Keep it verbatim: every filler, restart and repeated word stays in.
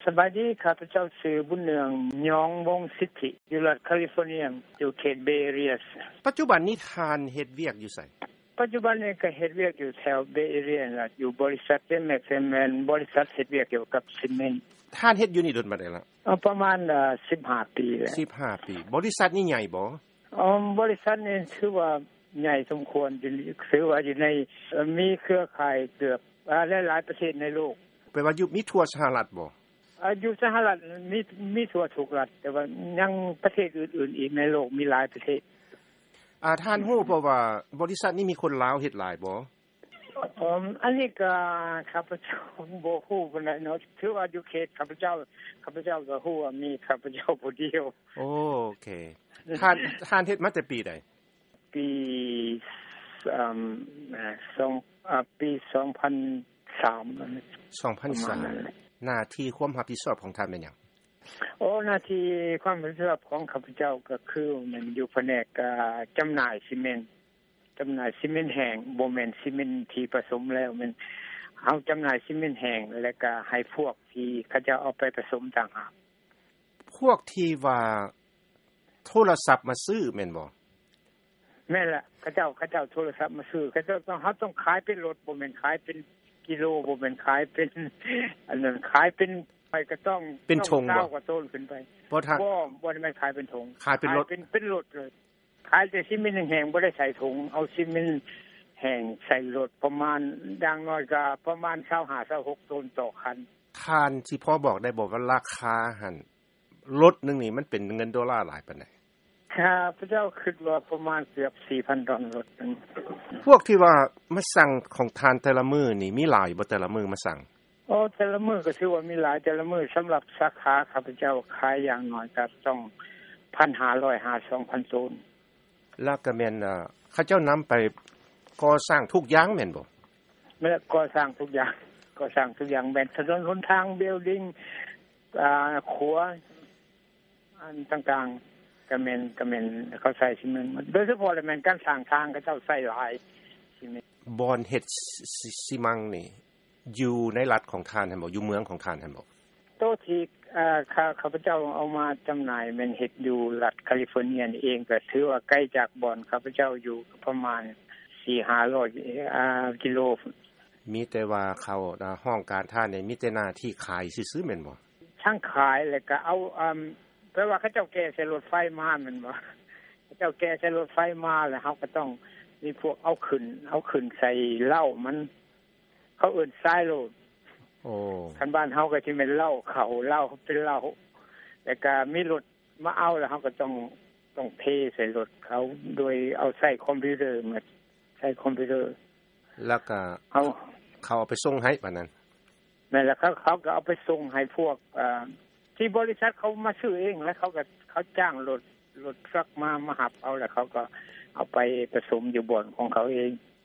สบายดีข้าพเจ้าชื่อบุญเนืองยองวงสิทธิอยู่รัฐแคลิฟอร์เนียอยู่เขตเบย์เอเรียปัจจุบันนี้ทานเฮ็ดเวียกอยู่ไสปัจจุบันนี้ก็เฮ็ดเวียกอยู่แถวเบย์เอเรียล่ะอยู่บริษัท เอ็ม เอ็กซ์ เอ็ม แอน บริษัทเฮ็ดเวียกเกี่ยวกับซีเมนต์ทานเฮ็ดอยู่นี่โดนมาได้ละประมาณสิบห้าปีแล้วสิบห้าปีบริษัทนี้ใหญ่บ่อ๋อบริษัทนี้ถือว่าใหญ่สมควรถือว่าอยู่ในมีเครือข่ายเกือบหลายๆประเทศในโลกแปลว่าอยู่มีทั่วสหรัฐบ่อายุสหรัฐมีมีทั่วทุกรัฐแต่ว่ายังประเทศอื่นๆอีกในโลกมีหลายประเทศอ่าท่านฮู้บ่ว่าบริษัทนี้มีคนลาวเฮ็ดหลายบ่อ๋ออันนี้ก็ข้าพเจ้าบ่ฮู้ปานใดเนาะถือว่าอยู่เขตข้าพเจ้าข้าพเจ้าก็ฮู้ว่ามีข้าพเจ้าผู้เดียวโอเคท่านท่านเฮ็ดมาแต่ปีใดปีอ่าสองอ่าปีสองพันสามสองพันสามหน้าที่ความรับผิดชอบของท่านเป็นหยังโอ้หน้าที่ความรับผิดชอบของข้าพเจ้าก็คือมันอยู่แผนกจำหน่ายซีเมนต์จำหน่ายซีเมนต์แห้งบ่แม่นซีเมนต์ที่ผสมแล้วมันเฮาจำหน่ายซีเมนต์แห้งแล้วก็ให้พวกที่เขาจะเอาไปผสมต่างหากพวกที่ว่าโทรศัพท์มาซื้อแม่นบ่แม่นล่ะเขาเจ้าเขาเจ้าโทรศัพท์มาซื้อเขาเจ้าต้องเฮาต้องขายเป็นรถบ่แม่นขายเป็นกิโลบ่แม่นขายเป็นอันนั้นขายเป็นไปก็ต้องเป็นชงบ่กว่าต้นขึ้นไปบ่ทันบ่บ่ได้แม่นขายเป็นถุงขายเป็นรถเป็นเป็นรถเลยขายแต่ซีเมนต์แห้งบ่ได้ใส่ถุงเอาซีเมนต์แห้งใส่รถประมาณอย่างน้อยก็ประมาณยี่สิบห้า ยี่สิบหกตันต่อคันท่านสิพอบอกได้บ่ว่าราคาหั่นรถนึงนี่มันเป็นเงินดอลลาร์หลายปานใดข้าพเจ้าคิดว่าประมาณเกือบ สี่พัน ดอลลาร์รถนึงพวกที่ว่ามาสั่งของทานแต่ละมื้อนี่มีหลายบ่แต่ละมื้อมาสั่งโอ้แต่ละมื้อก็ถือว่ามีหลายแต่ละมื้อสำหรับสาขาข้าพเจ้าขายอย่างน้อยก็ต้อง หนึ่งพันห้าร้อย สองพัน ตันแล้วก็แม่นอ่าเขาเจ้านําไปก่อสร้างทุกอย่างแม่นบ่แม่นก่อสร้างทุกอย่างก่อสร้างทุกอย่างแม่นถนนหนทางบิลดิ้งอ่าขัวอันต่างๆก็แม่นก็แม่นเขาใช้ซีเมนต์โดยเฉพาะแล้วแม่นการสร้างทางเขาเจ้าใช้หลายซีเมนต์บอนเฮ็ดซีมังนี่อยู่ในรัฐของท่านหั่นบ่อยู่เมืองของท่านหั่นบ่โตที่อ่าข้าข้าพเจ้าเอามาจำหน่ายแม่นเฮ็ดอยู่รัฐแคลิฟอร์เนียนี่เองก็ถือว่าใกล้จากบ่อนข้าพเจ้าอยู่ประมาณ สี่ถึงห้าร้อย อ่ากิโลมีแต่ว่าเขาห้องการท่านนี่มีแต่หน้าที่ขายซื่อๆแม่นบ่ทั้งขายแล้วก็เอาอ่าแปลว่าเขาเจ้าแก่ใส่รถไฟมาแม่นบ่เขาเจ้าแก่ใส่รถไฟมาแล้วเฮาก็ต้องมีพวกเอาขึ้นเอาขึ้นใส่เหล้ามันเขาเอิ้นซ้ายโลดโอ้คันบ้านเฮาก็สิแม่นเหล้าเขาเหล้าเป็นเหล้าแล้วก็มีรถมาเอาแล้วเฮาก็ต้องต้องเทใส่รถเขาโดยเอาใส่คอมพิวเตอร์มาใช้คอมพิวเตอร์แล้วก็เขาเขาเอาไปส่งให้ปานนั้นแม่นแล้วเขาเขาก็เอาไปส่งให้พวกอ่าที่บริษัทเขามาซื้อเองแล้วเขาก็เขาจ้างรถรถทรัคมามาหับเอาแล้วเขาก็เอาไปผสมอยู่บ่อนของเขาเอง